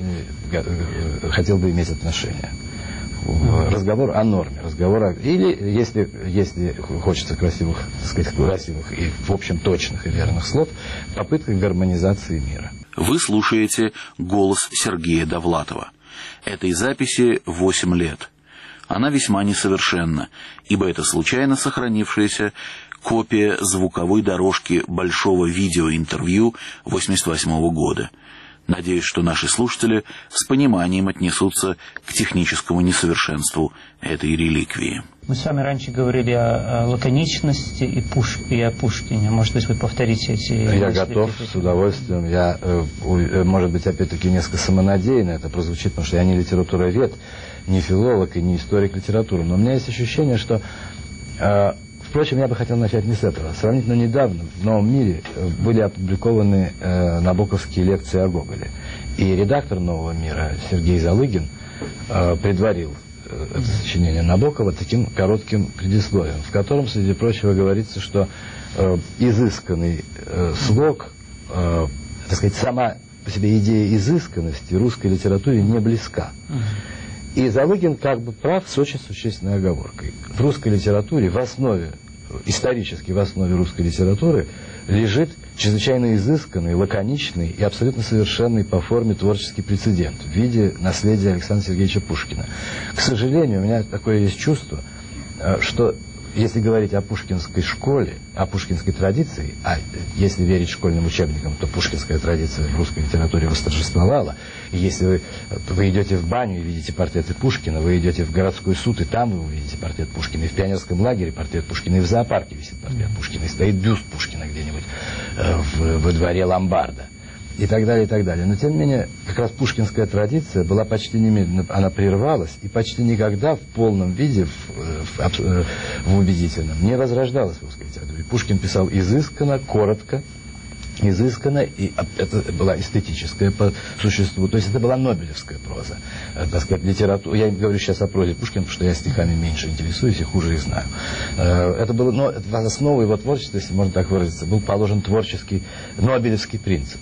э, хотел бы иметь отношение. Разговор о норме, разговор о... Или, если, если хочется красивых, так сказать, красивых и, в общем, точных и верных слов, попытка гармонизации мира. Вы слушаете голос Сергея Довлатова. Этой записи восемь лет. Она весьма несовершенна, ибо это случайно сохранившаяся копия звуковой дорожки большого видеоинтервью восемьдесят восьмого года. Надеюсь, что наши слушатели с пониманием отнесутся к техническому несовершенству этой реликвии. Мы с вами раньше говорили о, о лаконичности и, Пуш... и о Пушкине. Может быть, вы повторите эти... Я готов, с удовольствием. Я, э, может быть, опять-таки, несколько самонадеянно это прозвучит, потому что я не литературовед, не филолог и не историк литературы. Но у меня есть ощущение, что... Э, Впрочем, я бы хотел начать не с этого. Сравнительно недавно в «Новом мире» были опубликованы э, набоковские лекции о Гоголе. И редактор «Нового мира» Сергей Залыгин э, предварил э, это сочинение Набокова таким коротким предисловием, в котором, среди прочего, говорится, что э, изысканный э, слог, э, так сказать, сама по себе идея изысканности русской литературе не близка. И Залыгин как бы прав с очень существенной оговоркой. В русской литературе в основе, исторически в основе русской литературы лежит чрезвычайно изысканный, лаконичный и абсолютно совершенный по форме творческий прецедент в виде наследия Александра Сергеевича Пушкина. К сожалению, у меня такое есть чувство, что если говорить о пушкинской школе, о пушкинской традиции, а если верить школьным учебникам, то пушкинская традиция в русской литературе восторжествовала. И если вы, вы идете в баню и видите портреты Пушкина, вы идете в городской суд, и там вы увидите портрет Пушкина, и в пионерском лагере портрет Пушкина, и в зоопарке висит портрет Пушкина, и стоит бюст Пушкина где-нибудь э, в, во дворе ломбарда. И так далее, и так далее. Но, тем не менее, как раз пушкинская традиция была почти немедленно, она прервалась, и почти никогда в полном виде, в, в, в убедительном, не возрождалась в русской литературе. Пушкин писал изысканно, коротко, изысканно, и это была эстетическая по существу, то есть это была нобелевская проза, так сказать, литература. Я говорю сейчас о прозе Пушкина, потому что я стихами меньше интересуюсь и хуже их знаю. Это было, но в основу его творчества, если можно так выразиться, был положен творческий нобелевский принцип.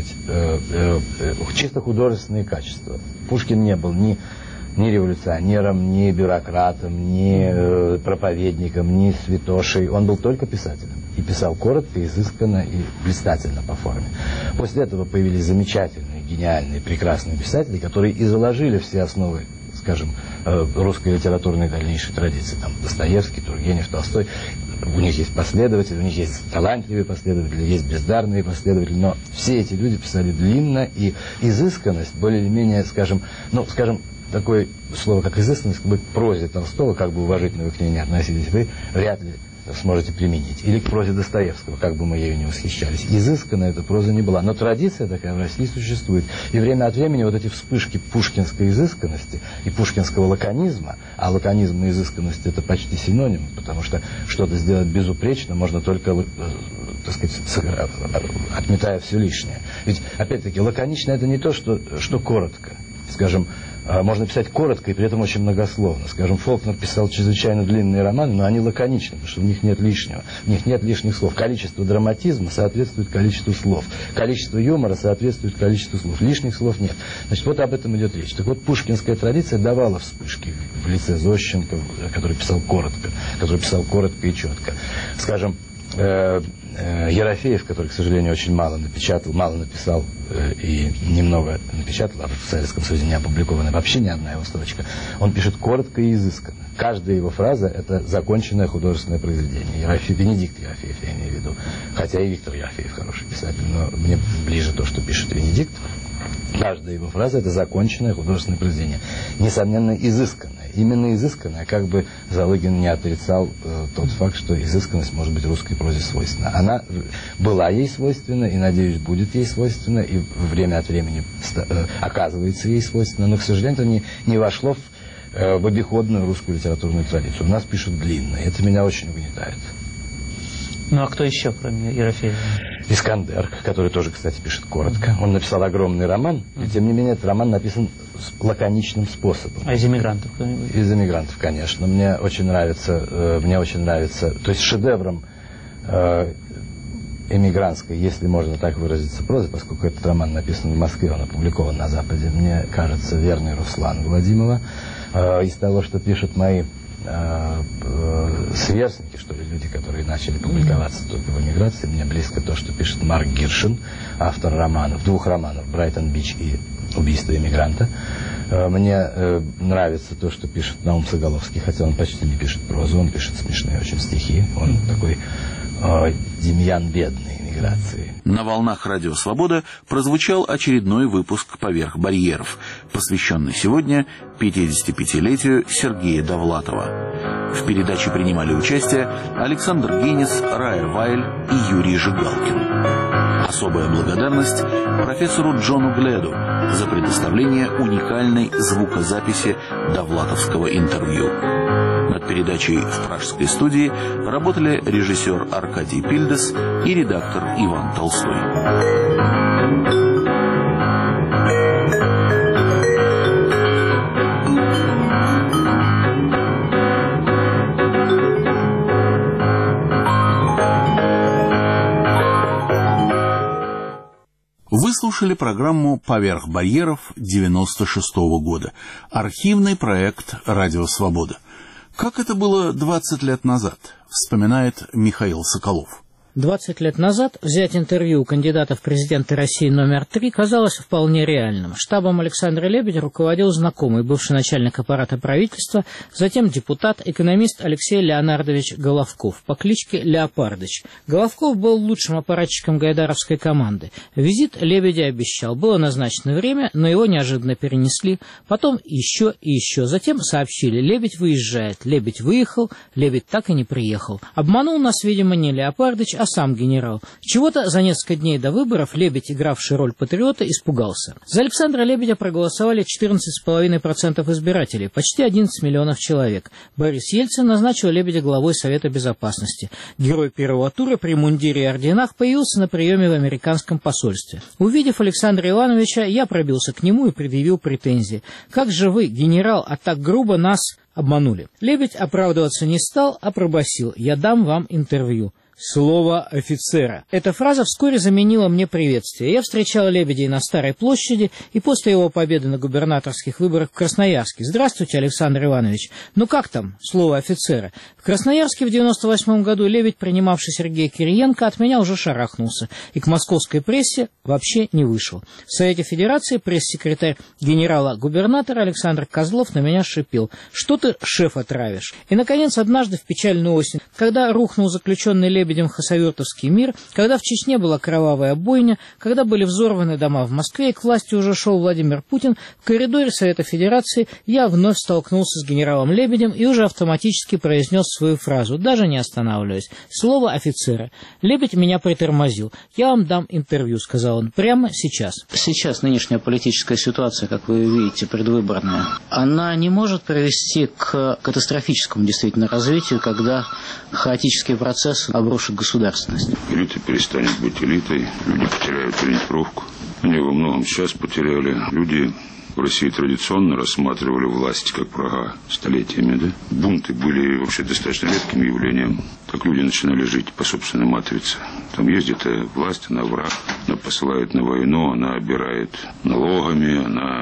Э, э, э, чисто художественные качества. Пушкин не был ни, ни революционером, ни бюрократом, ни э, проповедником, ни святошей. Он был только писателем. И писал коротко, изысканно и блистательно по форме. После этого появились замечательные, гениальные, прекрасные писатели, которые и заложили все основы, скажем, э, русской литературной дальнейшей традиции. Там Достоевский, Тургенев, Толстой. У них есть последователи, у них есть талантливые последователи, есть бездарные последователи, но все эти люди писали длинно, и изысканность, более или менее, скажем, ну, скажем, такое слово, как изысканность, к прозе Толстого, как бы уважительно вы к ней не относились, вы вряд ли сможете применить. Или к прозе Достоевского, как бы мы ею не восхищались. Изысканная эта проза не была. Но традиция такая в России существует. И время от времени вот эти вспышки пушкинской изысканности и пушкинского лаконизма, а лаконизм и изысканность это почти синоним, потому что что-то сделать безупречно можно только, так сказать, отметая все лишнее. Ведь, опять-таки, лаконично это не то, что, что коротко. Скажем, можно писать коротко и при этом очень многословно. Скажем, Фолкнер писал чрезвычайно длинные романы, но они лаконичны, потому что в них нет лишнего. В них нет лишних слов. Количество драматизма соответствует количеству слов. Количество юмора соответствует количеству слов. Лишних слов нет. Значит, вот об этом идет речь. Так вот, пушкинская традиция давала вспышки в лице Зощенко, который писал коротко, который писал коротко и четко. Скажем, э, э, Ерофеев, который, к сожалению, очень мало напечатал, мало написал э, и немного напечатал, а в Советском Союзе не опубликована вообще ни одна его строчка, он пишет коротко и изысканно. Каждая его фраза – это законченное художественное произведение. Ерофеев, Венедикт Ерофеев, я имею в виду. Хотя и Виктор Ерофеев хороший писатель, но мне ближе то, что пишет Венедикт. Каждая его фраза – это законченное художественное произведение. Несомненно, изысканное. Именно изысканное, как бы Залыгин не отрицал э, тот факт, что изысканность может быть русской прозе свойственна. Она была ей свойственна и, надеюсь, будет ей свойственна, и время от времени э, оказывается ей свойственна, но, к сожалению, это не, не вошло в, э, в обиходную русскую литературную традицию. У нас пишут длинно, и это меня очень угнетает. Ну а кто еще, кроме Ерофеева? Искандер, который тоже, кстати, пишет коротко. Он написал огромный роман, и тем не менее этот роман написан лаконичным способом. А из эмигрантов кто-нибудь? Из эмигрантов, конечно. Мне очень нравится, э, мне очень нравится, то есть шедевром э, эмигрантской, если можно так выразиться, прозы, поскольку этот роман написан в Москве, он опубликован на Западе, мне кажется, верный Руслан Владимирова. Э, из того, что пишут мои сверстники, что ли, люди, которые начали публиковаться только в эмиграции. Мне близко то, что пишет Марк Гиршин, автор романов, двух романов «Брайтон-Бич» и «Убийство эмигранта». Мне нравится то, что пишет Наум Соголовский, хотя он почти не пишет прозу, он пишет смешные очень стихи. Он такой Демьян бедной эмиграции. На волнах Радио Свобода прозвучал очередной выпуск «Поверх барьеров», посвященный сегодня пятидесятипятилетию Сергея Довлатова. В передаче принимали участие Александр Генис, Рая Вайль и Юрий Жигалкин. Особая благодарность профессору Джону Гледу за предоставление уникальной звукозаписи довлатовского интервью. Над передачей в пражской студии работали режиссер Аркадий Пильдес и редактор Иван Толстой. Вы слушали программу «Поверх барьеров» девяносто шестого года. Архивный проект «Радио Свобода». Как это было двадцать лет назад, вспоминает Михаил Соколов. двадцать лет назад взять интервью у кандидата в президенты России номер три казалось вполне реальным. Штабом Александра Лебедя руководил знакомый, бывший начальник аппарата правительства, затем депутат, экономист Алексей Леонардович Головков по кличке Леопардыч. Головков был лучшим аппаратчиком гайдаровской команды. Визит Лебедя обещал. Было назначено время, но его неожиданно перенесли. Потом еще и еще. Затем сообщили: Лебедь выезжает. Лебедь выехал, Лебедь так и не приехал. Обманул нас, видимо, не Леопардыч, а сам генерал. Чего-то за несколько дней до выборов Лебедь, игравший роль патриота, испугался. За Александра Лебедя проголосовали четырнадцать целых пять десятых процента избирателей, почти одиннадцать миллионов человек. Борис Ельцин назначил Лебедя главой Совета Безопасности. Герой первого тура при мундире и орденах появился на приеме в американском посольстве. Увидев Александра Ивановича, я пробился к нему и предъявил претензии. «Как же вы, генерал, а так грубо нас обманули?» Лебедь оправдываться не стал, а пробасил: «Я дам вам интервью». Слово офицера. Эта фраза вскоре заменила мне приветствие. Я встречал Лебедя на Старой площади и после его победы на губернаторских выборах в Красноярске. Здравствуйте, Александр Иванович. Ну как там, слово офицера? В Красноярске в девяносто восьмом году Лебедь, принимавший Сергея Кириенко, от меня уже шарахнулся и к московской прессе вообще не вышел. В Совете Федерации пресс-секретарь генерала-губернатора Александр Козлов на меня шипел: «Что ты шефа травишь?» И, наконец, однажды в печальную осень, когда рухнул заключенный Лебедь хасавюртовский мир, когда в Чечне была кровавая бойня, когда были взорваны дома в Москве и к власти уже шел Владимир Путин, в коридоре Совета Федерации я вновь столкнулся с генералом Лебедем и уже автоматически произнес свою фразу, даже не останавливаясь: «Слово офицера». Лебедь меня притормозил. «Я вам дам интервью», — сказал он, — «прямо сейчас». Сейчас нынешняя политическая ситуация, как вы видите, предвыборная, она не может привести к катастрофическому действительно развитию, когда хаотический процесс обрушит государственность. Элита перестанет быть элитой, люди потеряют ориентировку. Они во многом сейчас потеряли. Люди в России традиционно рассматривали власть как врага столетиями, да? Бунты были вообще достаточно редким явлением. Так люди начинали жить по собственной матрице. Там ездит власть, она враг, она посылает на войну, она обирает налогами, она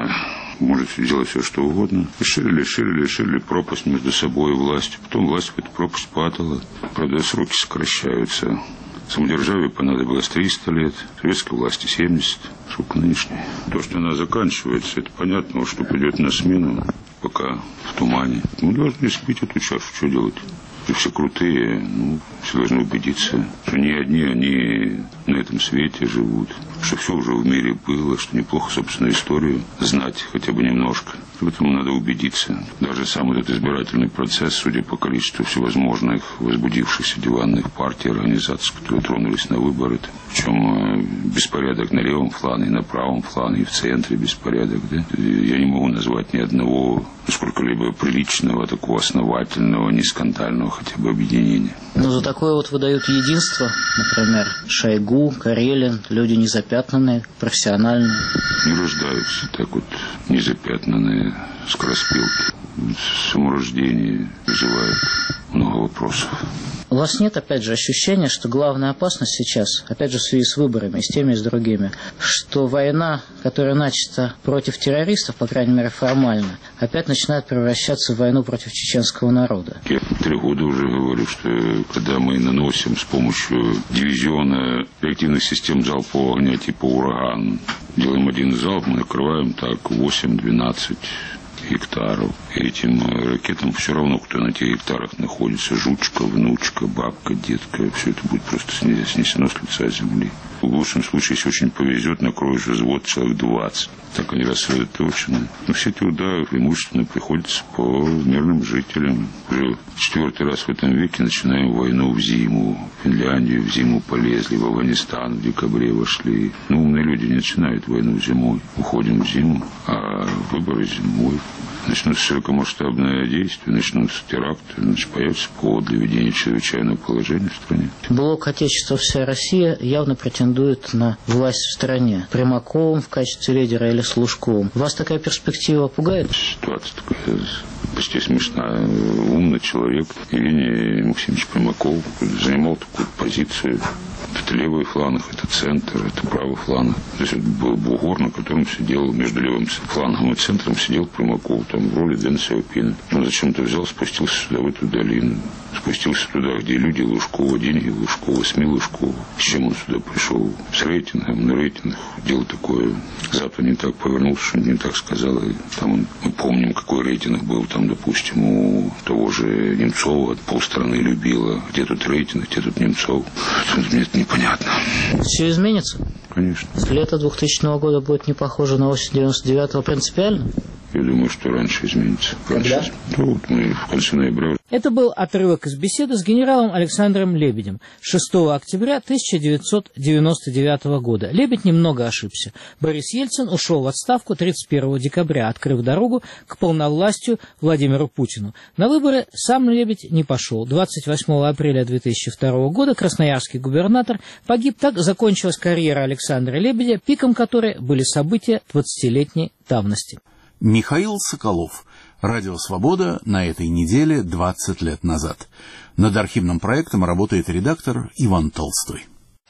может делать все, что угодно. И ширили, ширили, ширили пропасть между собой и властью. Потом власть в эту пропасть падала. Правда, сроки сокращаются. Самодержавию понадобилось триста лет, советской власти семьдесят, сколько нынешней. То, что она заканчивается, это понятно, что придет на смену, пока в тумане. Мы должны испить эту чашу, что делать? Все крутые, ну, все должны убедиться, что не одни они на этом свете живут, что все уже в мире было, что неплохо собственную историю знать хотя бы немножко. В этом надо убедиться. Даже сам этот избирательный процесс, судя по количеству всевозможных возбудившихся диванных партий, организаций, которые тронулись на выборы, причем беспорядок на левом флане, на правом флане, и в центре беспорядок. Да? Я не могу назвать ни одного сколько-либо приличного, такого основательного, не скандального хотя бы объединения. Но за такое вот выдают единство, например, Шойгу, Карелин, люди незапятнанные, профессиональные. Не рождаются так вот незапятнанные скороспелки. Саморождение вызывает много вопросов. У вас нет, опять же, ощущения, что главная опасность сейчас, опять же, в связи с выборами, и с теми, и с другими, что война, которая начата против террористов, по крайней мере, формально, опять начинает превращаться в войну против чеченского народа? Я три года уже говорю, что когда мы наносим с помощью дивизиона реактивных систем залпового огня типа «Ураган», делаем один залп, мы накрываем так восемь-двенадцать гектаров. И этим ракетам все равно, кто на тех гектарах находится. Жучка, внучка, бабка, детка. Все это будет просто снесено с лица земли. В лучшем случае, если очень повезет, накроешь взвод человек двадцать. Так они рассредоточены. Но все эти удары преимущественно приходятся по мирным жителям. Уже четвертый раз в этом веке начинаем войну в зиму. В Финляндию в зиму полезли, в Афганистан в декабре вошли. Ну, умные люди не начинают войну зимой. Уходим в зиму, а выборы зимой. Начнутся широкомасштабные действия, начнутся теракты, значит, появится повод для введения чрезвычайного положения в стране. Блок Отечества «Вся Россия» явно претендует на власть в стране. Примаковым в качестве лидера или с Лужковым. Вас такая перспектива пугает? Ситуация такая почти смешная. Умный человек Евгений Максимович Примаков занимал такую позицию. Это левый фланг, это центр, это правый фланг. Здесь вот был бугор, на котором сидел, между левым флангом и центром сидел Примаков, там в роли Дэн Сяопина. Он зачем-то взял, спустился сюда, в эту долину. Спустился туда, где люди Лужкова, деньги Лужкова, СМИ Лужкова. С чем он сюда пришел? С рейтингом, на рейтинг. Дело такое. Запад не так повернулся, что не так сказал. И там он, мы помним, какой рейтинг был там, допустим, у того же Немцова. Полстраны любила. Где тут рейтинг, где тут Немцов? Мне это непонятно. Все изменится? Конечно. Лето двухтысячного года будет не похоже на осень девяносто девятого принципиально? Я думаю, что раньше изменится. Раньше. Ну, вот мы в конце ноября. Это был отрывок из беседы с генералом Александром Лебедем шестого октября тысяча девятьсот девяносто девятого года. Лебедь немного ошибся. Борис Ельцин ушел в отставку тридцать первого декабря, открыв дорогу к полновластию Владимиру Путину. На выборы сам Лебедь не пошел. двадцать восьмого апреля две тысячи второго года красноярский губернатор погиб. Так закончилась карьера Александра Лебедя, пиком которой были события двадцатилетней давности. Михаил Соколов. Радио «Свобода» на этой неделе двадцать лет назад. Над архивным проектом работает редактор Иван Толстой.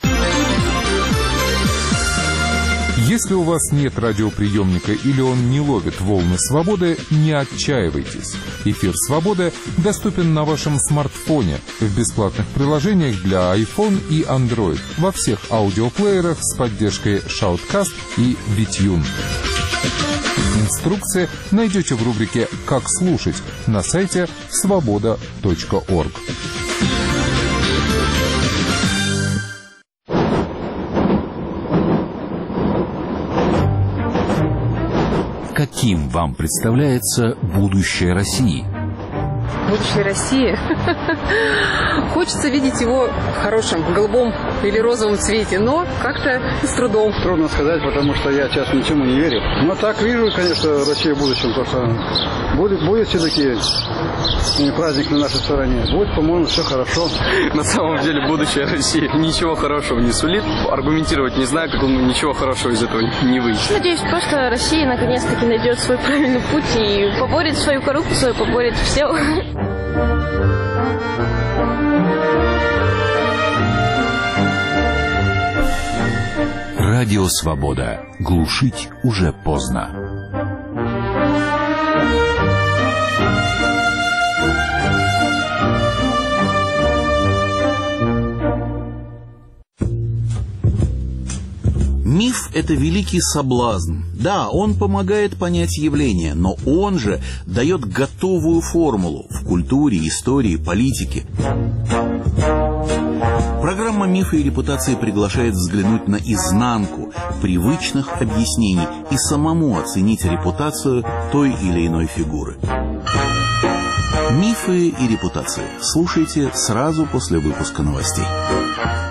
Если у вас нет радиоприемника или он не ловит волны свободы, не отчаивайтесь. Эфир «Свободы» доступен на вашем смартфоне в бесплатных приложениях для iPhone и Android во всех аудиоплеерах с поддержкой Shoutcast и Витюн. Инструкции найдете в рубрике «Как слушать» на сайте свобода точка орг. Каким вам представляется будущее России? Будущее России. Хочется видеть его в хорошем, голубом или розовом цвете, но как-то с трудом. Трудно сказать, потому что я сейчас ничему не верю. Но так вижу, конечно, Россию в будущем. Только будет, будет все-таки праздник на нашей стороне. Будет, по-моему, все хорошо. На самом деле будущее России ничего хорошего не сулит. Аргументировать не знаю, как он ничего хорошего из этого не выйдет. Надеюсь, просто Россия наконец-таки найдет свой правильный путь и поборет свою коррупцию, поборет все. Радио «Свобода». Глушить уже поздно. Миф – это великий соблазн. Да, он помогает понять явление, но он же дает готовую формулу в культуре, истории, политике. Программа «Мифы и репутации» приглашает взглянуть на изнанку привычных объяснений и самому оценить репутацию той или иной фигуры. «Мифы и репутации» слушайте сразу после выпуска новостей.